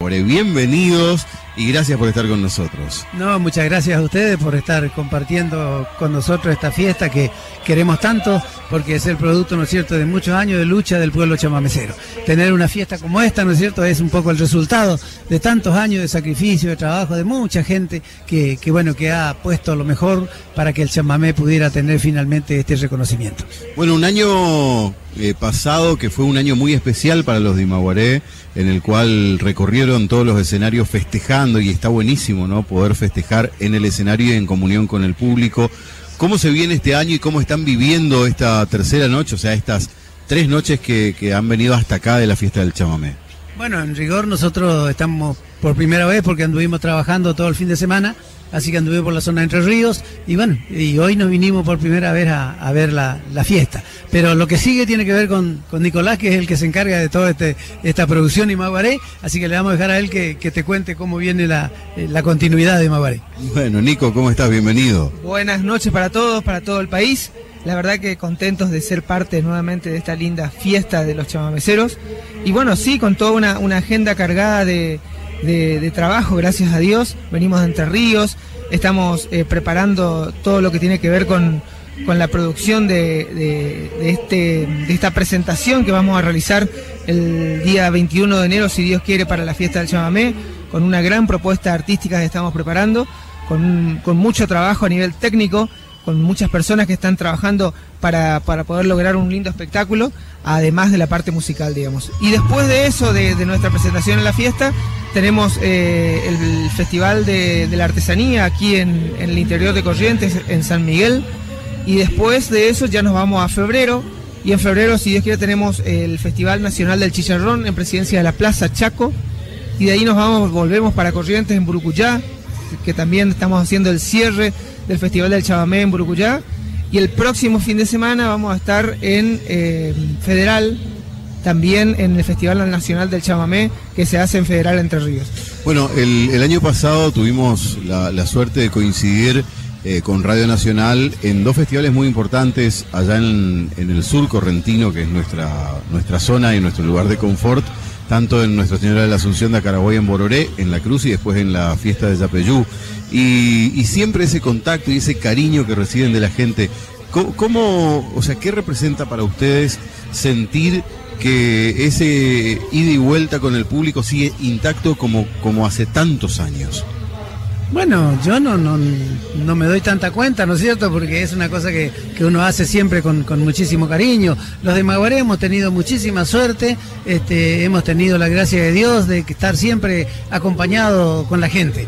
Maguaré. Bienvenidos y gracias por estar con nosotros. No, muchas gracias a ustedes por estar compartiendo con nosotros esta fiesta que queremos tanto, porque es el producto, ¿no es cierto?, de muchos años de lucha del pueblo chamamecero. Tener una fiesta como esta, ¿no es cierto?, es un poco el resultado de tantos años de sacrificio, de trabajo, de mucha gente que ha puesto lo mejor para que el chamamé pudiera tener finalmente este reconocimiento. Bueno, un año pasado que fue un año muy especial para los de Imaguaré, en el cual recorrieron todos los escenarios festejando, y está buenísimo, ¿no?, poder festejar en el escenario y en comunión con el público. ¿Cómo se viene este año y cómo están viviendo esta tercera noche, o sea, estas 3 noches que han venido hasta acá de la fiesta del chamamé? Bueno, en rigor nosotros estamos por primera vez porque anduvimos trabajando todo el fin de semana, así que anduvimos por la zona de Entre Ríos y hoy nos vinimos por primera vez a ver la fiesta. Pero lo que sigue tiene que ver con Nicolás, que es el que se encarga de toda esta producción Imaguaré, así que le vamos a dejar a él que te cuente cómo viene la continuidad de Imaguaré. Bueno, Nico, ¿cómo estás? Bienvenido. Buenas noches para todos, para todo el país. La verdad que contentos de ser parte nuevamente de esta linda fiesta de los chamameceros. Y bueno, sí, con toda una agenda cargada de trabajo, gracias a Dios. Venimos de Entre Ríos, estamos preparando todo lo que tiene que ver con la producción de esta presentación que vamos a realizar el día 21 de enero, si Dios quiere, para la fiesta del chamamé, con una gran propuesta artística que estamos preparando, con mucho trabajo a nivel técnico, con muchas personas que están trabajando para poder lograr un lindo espectáculo, además de la parte musical, digamos. Y después de eso, de nuestra presentación en la fiesta, tenemos el Festival de la Artesanía aquí en el interior de Corrientes, en San Miguel, y después de eso ya nos vamos a febrero, y en febrero, si Dios quiere, tenemos el Festival Nacional del Chicharrón en presidencia de la Plaza Chaco, y de ahí volvemos para Corrientes, en Burucuyá, que también estamos haciendo el cierre del Festival del Chamamé en Burucuyá, y el próximo fin de semana vamos a estar en Federal, también en el Festival Nacional del Chamamé, que se hace en Federal Entre Ríos. Bueno, el año pasado tuvimos la suerte de coincidir con Radio Nacional en 2 festivales muy importantes allá en el sur correntino, que es nuestra zona y nuestro lugar de confort, tanto en Nuestra Señora de la Asunción de Acaraboy en Bororé, en la Cruz, y después en la fiesta de Yapeyú. Y siempre ese contacto y ese cariño que reciben de la gente, ¿qué representa para ustedes sentir que ese ida y vuelta con el público sigue intacto como hace tantos años? Bueno, yo no me doy tanta cuenta, ¿no es cierto? Porque es una cosa que uno hace siempre con muchísimo cariño. Los de Imaguaré hemos tenido muchísima suerte, hemos tenido la gracia de Dios de estar siempre acompañado con la gente.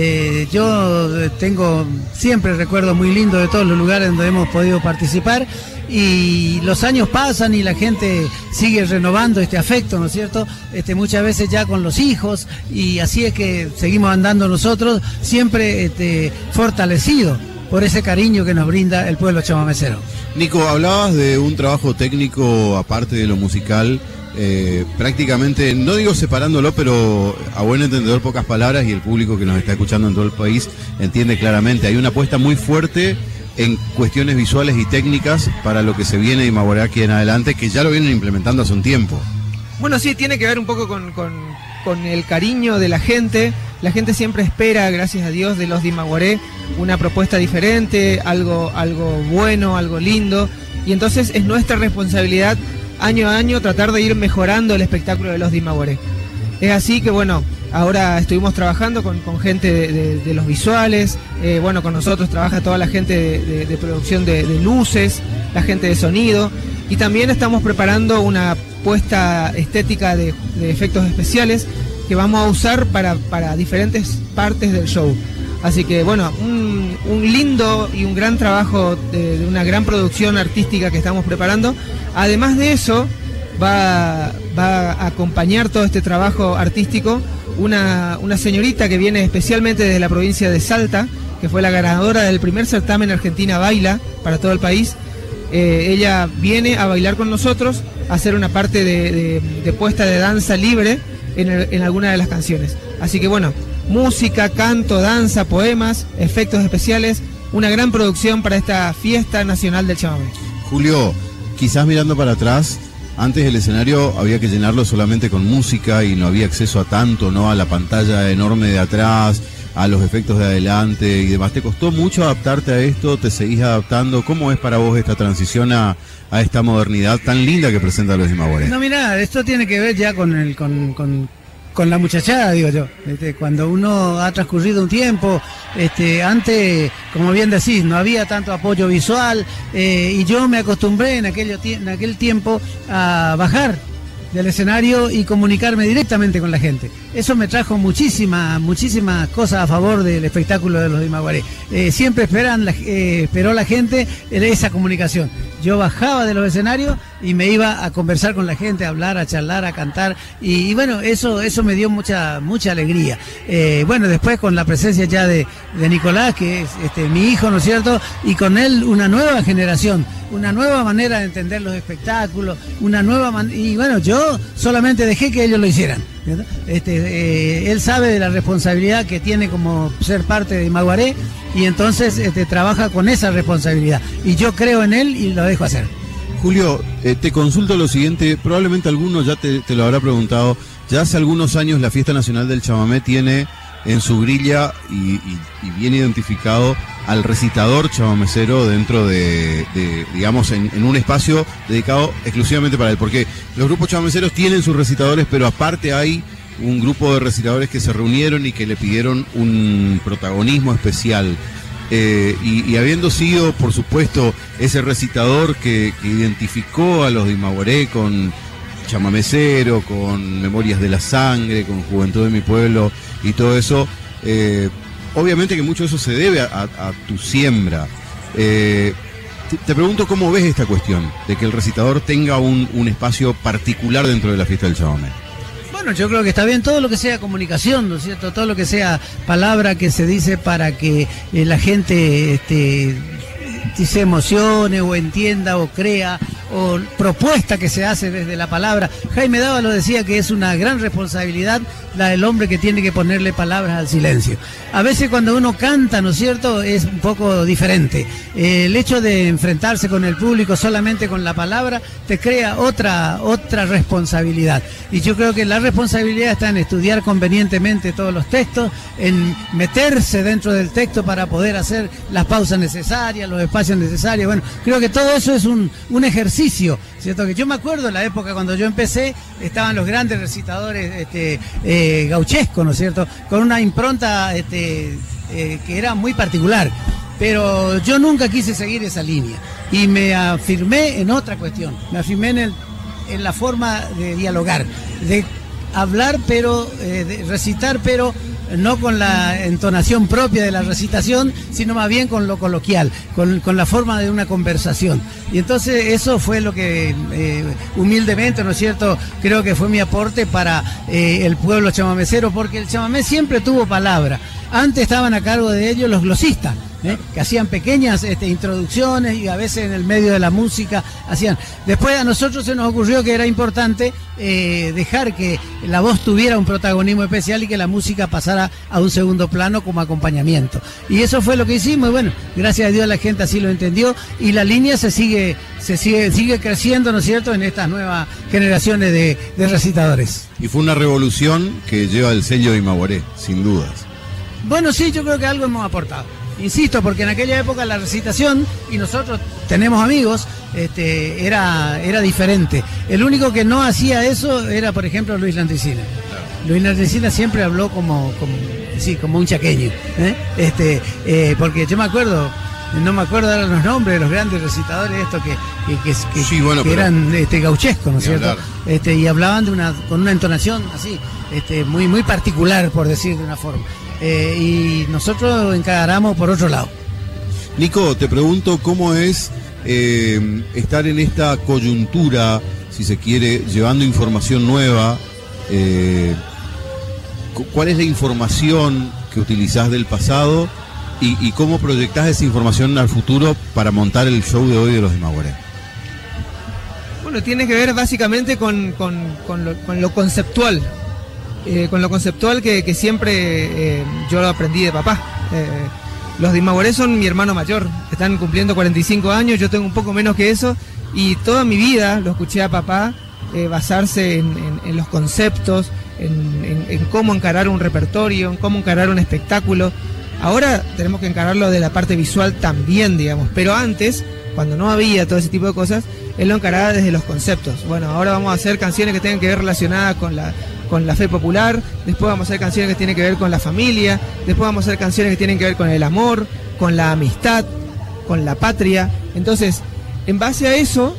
Yo tengo siempre recuerdos muy lindos de todos los lugares donde hemos podido participar, y los años pasan y la gente sigue renovando este afecto, ¿no es cierto? Muchas veces ya con los hijos, y así es que seguimos andando nosotros, siempre fortalecidos por ese cariño que nos brinda el pueblo chamamecero. Nico, hablabas de un trabajo técnico aparte de lo musical, prácticamente, no digo separándolo, pero a buen entendedor, pocas palabras, y el público que nos está escuchando en todo el país entiende claramente. Hay una apuesta muy fuerte en cuestiones visuales y técnicas para lo que se viene de Imaguaré aquí en adelante, que ya lo vienen implementando hace un tiempo. Bueno, sí, tiene que ver un poco con el cariño de la gente. La gente siempre espera, gracias a Dios, de los de Imaguaré una propuesta diferente, algo bueno, algo lindo, y entonces es nuestra responsabilidad año a año tratar de ir mejorando el espectáculo de los de Imaguaré. Es así que bueno, ahora estuvimos trabajando con gente de los visuales, con nosotros trabaja toda la gente de producción de luces, la gente de sonido, y también estamos preparando una puesta estética de efectos especiales que vamos a usar para diferentes partes del show. Así que bueno, un lindo y un gran trabajo de una gran producción artística que estamos preparando. Además de eso, va a acompañar todo este trabajo artístico una señorita que viene especialmente desde la provincia de Salta, que fue la ganadora del primer certamen Argentina Baila para todo el país. Ella viene a bailar con nosotros, a hacer una parte de puesta de danza libre en alguna de las canciones. Así que bueno, música, canto, danza, poemas, efectos especiales, una gran producción para esta fiesta nacional del chamamé. Julio, quizás mirando para atrás, Antes el escenario había que llenarlo solamente con música y no había acceso a tanto, ¿no? A la pantalla enorme de atrás, a los efectos de adelante y demás. ¿Te costó mucho adaptarte a esto? ¿Te seguís adaptando? ¿Cómo es para vos esta transición a esta modernidad tan linda que presenta los Imagüaré? No, mirá, esto tiene que ver ya con la muchachada, digo yo. Cuando uno ha transcurrido un tiempo, antes, como bien decís, no había tanto apoyo visual, y yo me acostumbré en aquel tiempo a bajar del escenario y comunicarme directamente con la gente. Eso me trajo muchísimas cosas a favor del espectáculo de los Imagüaré. Siempre esperó la gente esa comunicación. Yo bajaba de los escenarios y me iba a conversar con la gente, a hablar, a charlar, a cantar, y bueno, eso me dio mucha alegría. Bueno, después con la presencia ya de Nicolás, que es mi hijo, ¿no es cierto? Y con él una nueva generación, una nueva manera de entender los espectáculos, y bueno, yo solamente dejé que ellos lo hicieran. Él sabe de la responsabilidad que tiene como ser parte de Imagüaré, y entonces trabaja con esa responsabilidad, y yo creo en él y lo dejo hacer. Julio, te consulto lo siguiente, probablemente alguno ya te lo habrá preguntado. Ya hace algunos años la Fiesta Nacional del Chamamé tiene en su grilla y bien identificado al recitador chamamecero dentro de digamos, en un espacio dedicado exclusivamente para él, porque los grupos chamameceros tienen sus recitadores, pero aparte hay un grupo de recitadores que se reunieron y que le pidieron un protagonismo especial. Y habiendo sido, por supuesto, ese recitador que identificó a los de Imagüaré con Chamamecero, con Memorias de la Sangre, con Juventud de mi Pueblo y todo eso, obviamente que mucho de eso se debe a tu siembra. Te pregunto cómo ves esta cuestión de que el recitador tenga un espacio particular dentro de la fiesta del chamamé. Bueno, yo creo que está bien todo lo que sea comunicación, ¿no es cierto? Todo lo que sea palabra que se dice para que la gente se emocione o entienda o crea, o propuesta que se hace desde la palabra. Jaime Dávalo decía que es una gran responsabilidad la del hombre que tiene que ponerle palabras al silencio. A veces cuando uno canta, ¿no es cierto?, es un poco diferente. El hecho de enfrentarse con el público solamente con la palabra te crea otra responsabilidad. Y yo creo que la responsabilidad está en estudiar convenientemente todos los textos, en meterse dentro del texto para poder hacer las pausas necesarias, los espacios necesarios. Bueno, creo que todo eso es un ejercicio, ¿cierto? Que yo me acuerdo en la época cuando yo empecé, estaban los grandes recitadores gauchescos, ¿no es cierto?, con una impronta que era muy particular, pero yo nunca quise seguir esa línea y me afirmé en otra cuestión, me afirmé en la forma de dialogar, de hablar, pero de recitar, pero no con la entonación propia de la recitación, sino más bien con lo coloquial, con la forma de una conversación. Y entonces eso fue lo que humildemente, ¿no es cierto?, creo que fue mi aporte para el pueblo chamamecero, porque el chamamé siempre tuvo palabra. Antes estaban a cargo de ellos los glosistas, que hacían pequeñas introducciones y a veces en el medio de la música hacían. Después a nosotros se nos ocurrió que era importante dejar que la voz tuviera un protagonismo especial y que la música pasara a un segundo plano como acompañamiento. Y eso fue lo que hicimos, y bueno, gracias a Dios la gente así lo entendió, y la línea sigue creciendo, ¿no es cierto?, en estas nuevas generaciones de recitadores. Y fue una revolución que lleva el sello de Imagüaré, sin dudas. Bueno, sí, yo creo que algo hemos aportado. Insisto, porque en aquella época la recitación, y nosotros tenemos amigos, era diferente. El único que no hacía eso era, por ejemplo, Luis Landricina. Luis Landricina siempre habló como un chaqueño, porque yo me acuerdo, no me acuerdo ahora los nombres de los grandes recitadores estos que eran gauchescos, ¿no es cierto? Y hablaban con una entonación así, muy, muy particular, por decir de una forma. Y nosotros encaramos por otro lado. Nico, te pregunto cómo es estar en esta coyuntura, si se quiere, llevando información nueva. ¿Cuál es la información que utilizás del pasado y cómo proyectás esa información al futuro para montar el show de hoy de los Imagüaré? Bueno, tiene que ver básicamente con lo conceptual. Con lo conceptual que siempre yo lo aprendí de papá. Los de Imagüaré son mi hermano mayor, están cumpliendo 45 años, yo tengo un poco menos que eso, y toda mi vida lo escuché a papá basarse en los conceptos, en cómo encarar un repertorio, en cómo encarar un espectáculo. Ahora tenemos que encararlo de la parte visual también, digamos, pero antes, cuando no había todo ese tipo de cosas, él lo encaraba desde los conceptos. Bueno, ahora vamos a hacer canciones que tengan que ver relacionadas con la fe popular, después vamos a hacer canciones que tienen que ver con la familia, después vamos a hacer canciones que tienen que ver con el amor, con la amistad, con la patria. Entonces, en base a eso,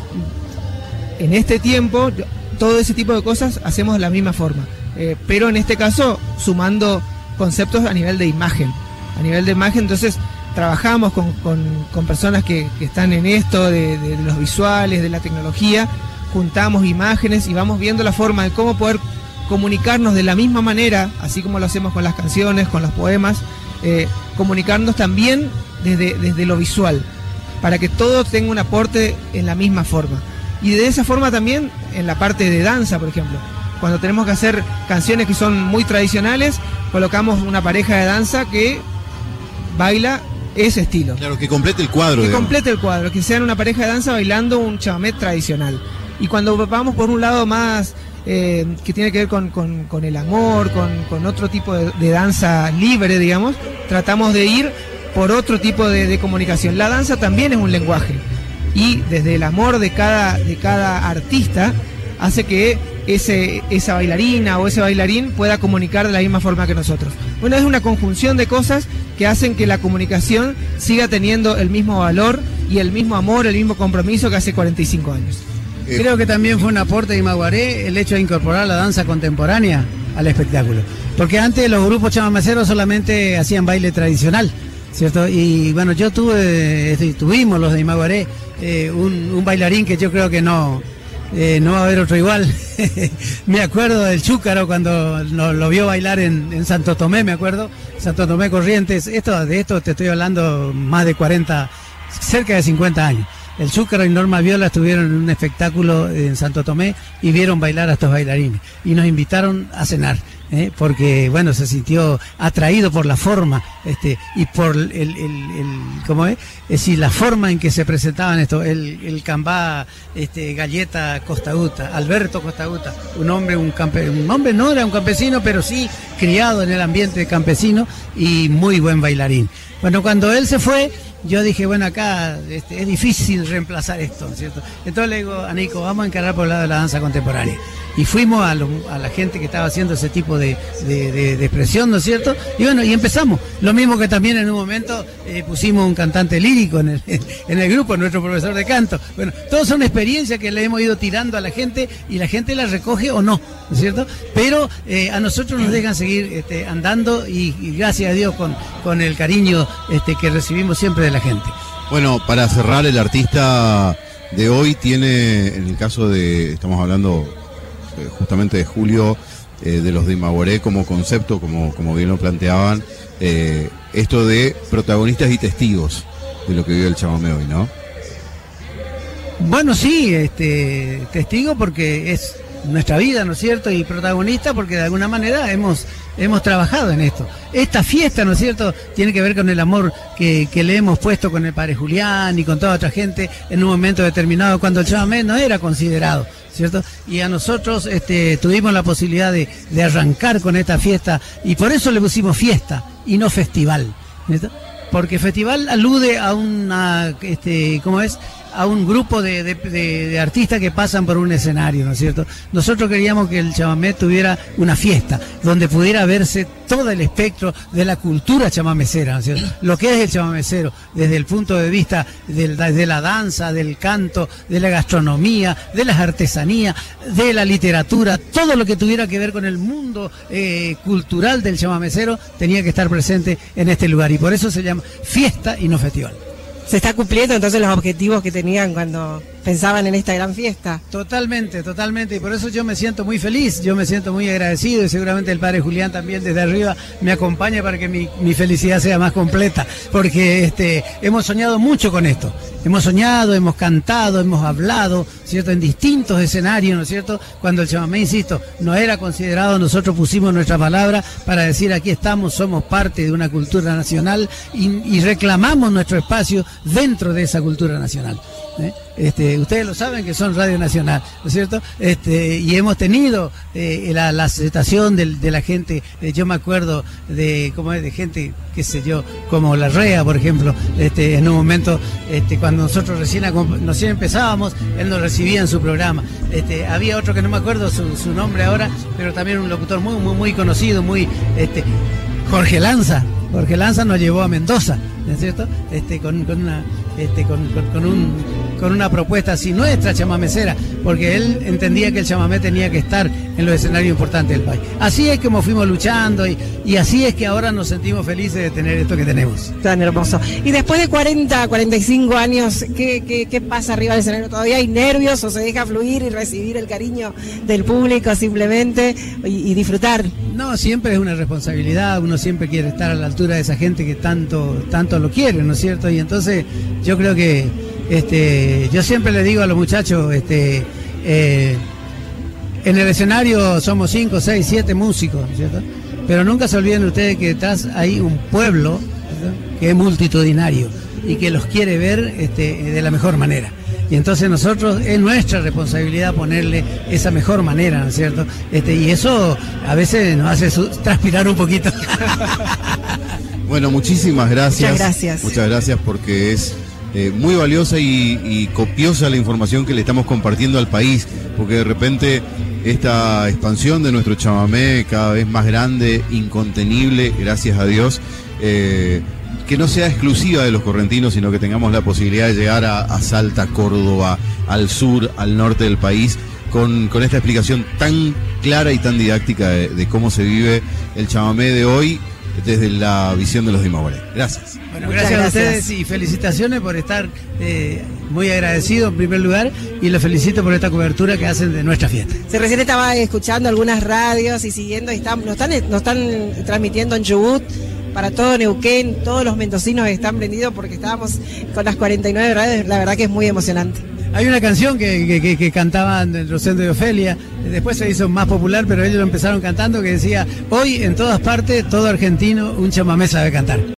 en este tiempo, todo ese tipo de cosas hacemos de la misma forma, pero en este caso sumando conceptos a nivel de imagen. A nivel de imagen, entonces trabajamos con personas que están en esto de los visuales, de la tecnología, juntamos imágenes y vamos viendo la forma de cómo poder comunicarnos de la misma manera, así como lo hacemos con las canciones, con los poemas, comunicarnos también desde lo visual, para que todo tenga un aporte en la misma forma. Y de esa forma también en la parte de danza, por ejemplo. Cuando tenemos que hacer canciones que son muy tradicionales, colocamos una pareja de danza que baila ese estilo. Claro, que complete el cuadro. Que complete el cuadro, que sean una pareja de danza bailando un chamamé tradicional. Y cuando vamos por un lado más que tiene que ver con el amor, con otro tipo de danza libre, digamos, tratamos de ir por otro tipo de comunicación. La danza también es un lenguaje. Y desde el amor de cada artista hace que esa bailarina o ese bailarín pueda comunicar de la misma forma que nosotros. Bueno, es una conjunción de cosas que hacen que la comunicación siga teniendo el mismo valor y el mismo amor, el mismo compromiso que hace 45 años. Creo que también fue un aporte de Imaguaré el hecho de incorporar la danza contemporánea al espectáculo. Porque antes los grupos chamameceros solamente hacían baile tradicional, ¿cierto? Y bueno, tuvimos los de Imaguaré un bailarín que yo creo que no va a haber otro igual. Me acuerdo del Chúcaro cuando lo vio bailar en Santo Tomé, me acuerdo, Santo Tomé Corrientes. De esto te estoy hablando más de 40, cerca de 50 años. El Chúcaro y Norma Viola estuvieron en un espectáculo en Santo Tomé y vieron bailar a estos bailarines. Y nos invitaron a cenar, porque, bueno, se sintió atraído por la forma y por ¿cómo es? Es decir, la forma en que se presentaban esto. El cambá Galleta Costaguta, Alberto Costaguta, un hombre no era un campesino, pero sí criado en el ambiente campesino y muy buen bailarín. Bueno, cuando él se fue, yo dije, bueno, acá es difícil reemplazar esto, ¿cierto? Entonces le digo a Nico, vamos a encarar por el lado de la danza contemporánea. Y fuimos a la gente que estaba haciendo ese tipo de expresión, ¿no es cierto? Y bueno, y empezamos. Lo mismo que también en un momento pusimos un cantante lírico en el grupo, nuestro profesor de canto. Bueno, todas son experiencias que le hemos ido tirando a la gente y la gente las recoge o no, ¿no es cierto? Pero a nosotros nos dejan seguir andando y gracias a Dios con el cariño que recibimos siempre de la gente. Bueno, para cerrar, el artista de hoy tiene, en el caso estamos hablando justamente de Julio, de los de Imaguaré como concepto, como bien lo planteaban, esto de protagonistas y testigos de lo que vive el chamamé hoy, ¿no? Bueno, sí, testigo porque es nuestra vida, ¿no es cierto? Y protagonista porque de alguna manera hemos trabajado en esto. Esta fiesta, ¿no es cierto?, tiene que ver con el amor que le hemos puesto con el padre Julián y con toda otra gente en un momento determinado cuando el chamamé no era considerado, ¿cierto? Y a nosotros tuvimos la posibilidad de arrancar con esta fiesta y por eso le pusimos fiesta y no festival, ¿cierto? Porque festival alude a a un grupo de artistas que pasan por un escenario, ¿no es cierto? Nosotros queríamos que el chamamé tuviera una fiesta donde pudiera verse todo el espectro de la cultura chamamecera, ¿no es cierto? Lo que es el chamamecero, desde el punto de vista de la danza, del canto, de la gastronomía, de las artesanías, de la literatura, todo lo que tuviera que ver con el mundo cultural del chamamecero tenía que estar presente en este lugar y por eso se llama fiesta y no festival. ¿Se está cumpliendo entonces los objetivos que tenían cuando pensaban en esta gran fiesta? Totalmente, y por eso yo me siento muy feliz, yo me siento muy agradecido y seguramente el padre Julián también desde arriba me acompaña para que mi felicidad sea más completa, porque hemos soñado mucho con esto, hemos soñado, hemos cantado, hemos hablado, ¿cierto?, en distintos escenarios, ¿no es cierto? Cuando el chamamé, insisto, no era considerado, nosotros pusimos nuestra palabra para decir aquí estamos, somos parte de una cultura nacional y reclamamos nuestro espacio dentro de esa cultura nacional. Ustedes lo saben que son Radio Nacional, ¿no es cierto? Y hemos tenido la aceptación de la gente. Yo me acuerdo de gente, qué sé yo, como La Rea, por ejemplo, en un momento, cuando nosotros recién empezábamos, él nos recibía en su programa. Había otro que no me acuerdo su nombre ahora, pero también un locutor muy, muy, muy conocido, Jorge Lanza. Jorge Lanza nos llevó a Mendoza, ¿no es cierto? Con una propuesta así nuestra chamamecera, porque él entendía que el chamamé tenía que estar en los escenarios importantes del país. Así es como fuimos luchando y así es que ahora nos sentimos felices de tener esto que tenemos. Tan hermoso. Y después de 45 años, ¿qué pasa arriba del escenario? ¿Todavía hay nervios o se deja fluir y recibir el cariño del público simplemente y disfrutar? No, siempre es una responsabilidad, uno siempre quiere estar a la altura de esa gente que tanto lo quiere, ¿no es cierto? Y entonces yo creo que yo siempre le digo a los muchachos, en el escenario somos 5, 6, 7 músicos, ¿cierto? Pero nunca se olviden ustedes que detrás hay un pueblo, ¿cierto?, que es multitudinario y que los quiere ver de la mejor manera. Y entonces nosotros, es nuestra responsabilidad ponerle esa mejor manera, ¿no es cierto? Y eso a veces nos hace transpirar un poquito. Bueno, muchísimas gracias. Muchas gracias. Muchas gracias porque es muy valiosa y copiosa la información que le estamos compartiendo al país, porque de repente esta expansión de nuestro chamamé cada vez más grande, incontenible, gracias a Dios, que no sea exclusiva de los correntinos, sino que tengamos la posibilidad de llegar a Salta, Córdoba, al sur, al norte del país, con esta explicación tan clara y tan didáctica de cómo se vive el chamamé de hoy desde la visión de los de Imaguaré. Gracias. Bueno, gracias a ustedes y felicitaciones por estar muy agradecido en primer lugar, y los felicito por esta cobertura que hacen de nuestra fiesta. Se recién estaba escuchando algunas radios y siguiendo, nos están transmitiendo en Chubut, para todo Neuquén, todos los mendocinos están prendidos porque estábamos con las 49 radios, la verdad que es muy emocionante. Hay una canción que cantaban el Rosendo y Ofelia, después se hizo más popular, pero ellos lo empezaron cantando, que decía: hoy en todas partes, todo argentino un chamamé sabe cantar.